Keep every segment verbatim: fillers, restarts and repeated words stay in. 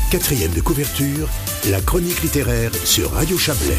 Quatrième de couverture, la chronique littéraire sur Radio Chablais.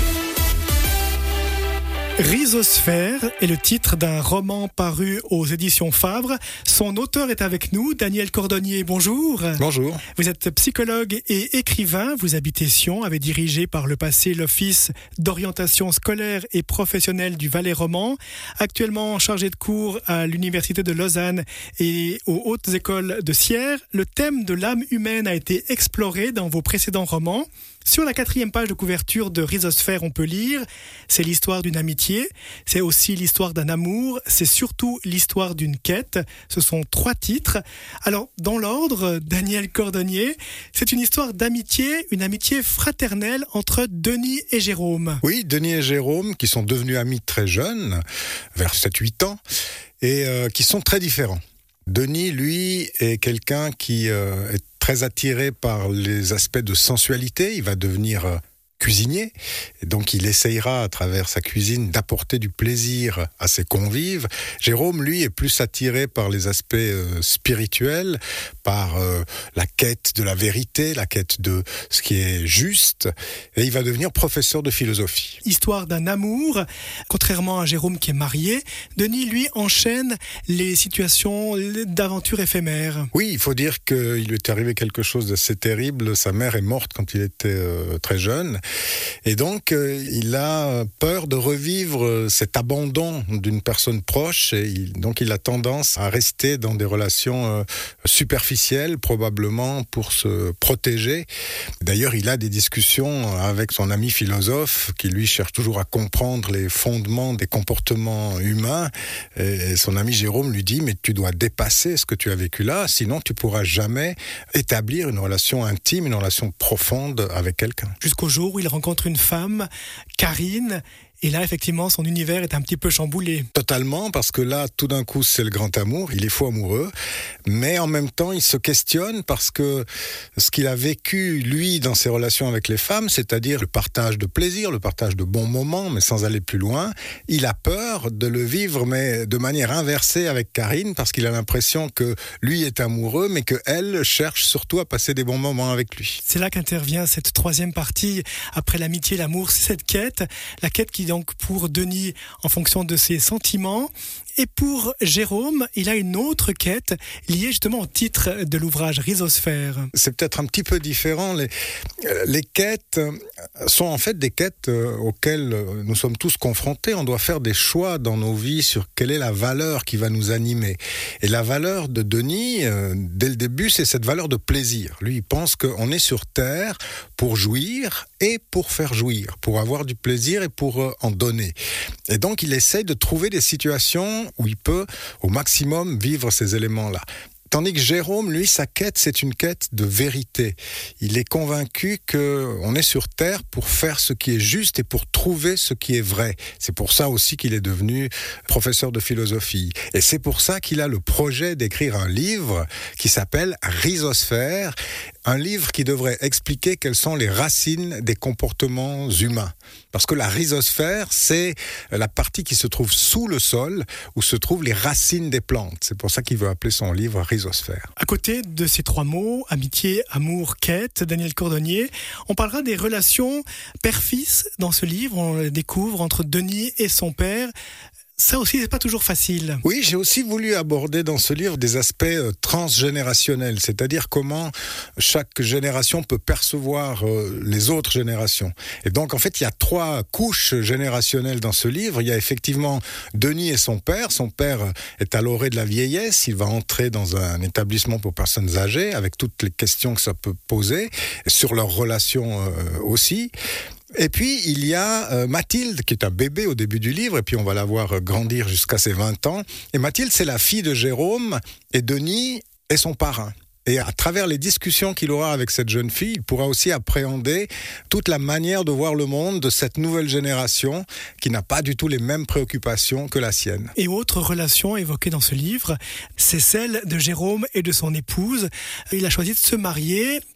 Rhizosphère est le titre d'un roman paru aux éditions Favre. Son auteur est avec nous, Daniel Cordonnier. Bonjour. Bonjour. Vous êtes psychologue et écrivain. Vous habitez Sion, avez dirigé par le passé l'Office d'orientation scolaire et professionnelle du Valais roman. Actuellement chargé de cours à l'Université de Lausanne et aux hautes écoles de Sierre. Le thème de l'âme humaine a été exploré dans vos précédents romans. Sur la quatrième page de couverture de Rhizosphère, on peut lire « C'est l'histoire d'une amitié, c'est aussi l'histoire d'un amour, c'est surtout l'histoire d'une quête ». Ce sont trois titres. Alors, dans l'ordre, Daniel Cordonnier, c'est une histoire d'amitié, une amitié fraternelle entre Denis et Jérôme. Oui, Denis et Jérôme, qui sont devenus amis très jeunes, vers sept huit ans, et euh, qui sont très différents. Denis, lui, est quelqu'un qui euh, est très attiré par les aspects de sensualité. Il va devenir euh, cuisinier. Et donc, il essayera, à travers sa cuisine, d'apporter du plaisir à ses convives. Jérôme, lui, est plus attiré par les aspects euh, spirituels, par euh, la quête de la vérité, la quête de ce qui est juste. Et il va devenir professeur de philosophie. Histoire d'un amour. Contrairement à Jérôme qui est marié, Denis, lui, enchaîne les situations d'aventure éphémères. Oui, il faut dire qu'il lui est arrivé quelque chose d'assez terrible. Sa mère est morte quand il était euh, très jeune. Et donc, euh, il a peur de revivre cet abandon d'une personne proche. Et il, donc, il a tendance à rester dans des relations euh, superficielles, probablement pour se protéger. D'ailleurs, il a des discussions avec son ami philosophe qui, lui, cherche toujours à comprendre les fondements des comportements humains. Et son ami Jérôme lui dit « Mais tu dois dépasser ce que tu as vécu là, sinon tu pourras jamais établir une relation intime, une relation profonde avec quelqu'un. » Jusqu'au jour où il rencontre une femme, Karine, et là, effectivement, son univers est un petit peu chamboulé. Totalement, parce que là, tout d'un coup, c'est le grand amour, il est fou amoureux, mais en même temps, il se questionne parce que ce qu'il a vécu, lui, dans ses relations avec les femmes, c'est-à-dire le partage de plaisir, le partage de bons moments, mais sans aller plus loin, il a peur de le vivre, mais de manière inversée avec Karine, parce qu'il a l'impression que lui est amoureux, mais qu'elle cherche surtout à passer des bons moments avec lui. C'est là qu'intervient cette troisième partie, après l'amitié, l'amour, c'est cette quête, la quête qui donc pour Denis en fonction de ses sentiments. Et pour Jérôme, il a une autre quête liée justement au titre de l'ouvrage Rhizosphère. C'est peut-être un petit peu différent. Les, les quêtes sont en fait des quêtes auxquelles nous sommes tous confrontés. On doit faire des choix dans nos vies sur quelle est la valeur qui va nous animer. Et la valeur de Denis, dès le début, c'est cette valeur de plaisir. Lui, il pense qu'on est sur Terre pour jouir et pour faire jouir, pour avoir du plaisir et pour en donner. Et donc, il essaye de trouver des situations où il peut au maximum vivre ces éléments-là. Tandis que Jérôme, lui, sa quête, c'est une quête de vérité. Il est convaincu qu'on est sur Terre pour faire ce qui est juste et pour trouver ce qui est vrai. C'est pour ça aussi qu'il est devenu professeur de philosophie. Et c'est pour ça qu'il a le projet d'écrire un livre qui s'appelle Rhizosphère, un livre qui devrait expliquer quelles sont les racines des comportements humains. Parce que la rhizosphère, c'est la partie qui se trouve sous le sol, où se trouvent les racines des plantes. C'est pour ça qu'il veut appeler son livre Rhizosphère. À côté de ces trois mots, amitié, amour, quête, Daniel Cordonnier, on parlera des relations père-fils dans ce livre. On le découvre entre Denis et son père. Ça aussi, c'est pas toujours facile. Oui, j'ai aussi voulu aborder dans ce livre des aspects transgénérationnels, c'est-à-dire comment chaque génération peut percevoir les autres générations. Et donc, en fait, il y a trois couches générationnelles dans ce livre. Il y a effectivement Denis et son père. Son père est à l'orée de la vieillesse. Il va entrer dans un établissement pour personnes âgées, avec toutes les questions que ça peut poser, sur leurs relations aussi. Et puis, il y a euh, Mathilde, qui est un bébé au début du livre, et puis on va la voir grandir jusqu'à ses vingt ans. Et Mathilde, c'est la fille de Jérôme, et Denis est son parrain. Et à travers les discussions qu'il aura avec cette jeune fille, il pourra aussi appréhender toute la manière de voir le monde de cette nouvelle génération qui n'a pas du tout les mêmes préoccupations que la sienne. Et autre relation évoquée dans ce livre, c'est celle de Jérôme et de son épouse. Il a choisi de se marier et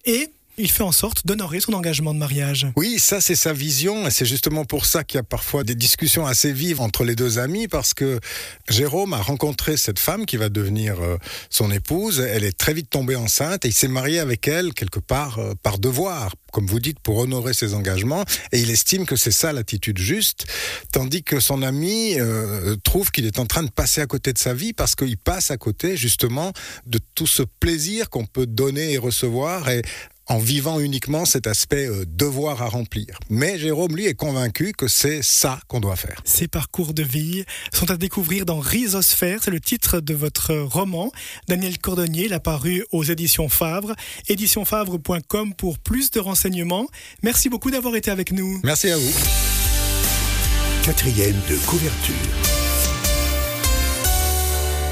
Il fait en sorte d'honorer son engagement de mariage. Oui, ça c'est sa vision et c'est justement pour ça qu'il y a parfois des discussions assez vives entre les deux amis parce que Jérôme a rencontré cette femme qui va devenir euh, son épouse. Elle est très vite tombée enceinte et il s'est marié avec elle quelque part euh, par devoir, comme vous dites, pour honorer ses engagements, et il estime que c'est ça l'attitude juste, tandis que son ami euh, trouve qu'il est en train de passer à côté de sa vie parce qu'il passe à côté justement de tout ce plaisir qu'on peut donner et recevoir, et en vivant uniquement cet aspect euh, devoir à remplir. Mais Jérôme, lui, est convaincu que c'est ça qu'on doit faire. Ces parcours de vie sont à découvrir dans Rhizosphère, c'est le titre de votre roman. Daniel Cordonnier l'a paru aux éditions Favre, éditions favre point com pour plus de renseignements. Merci beaucoup d'avoir été avec nous. Merci à vous. Quatrième de couverture.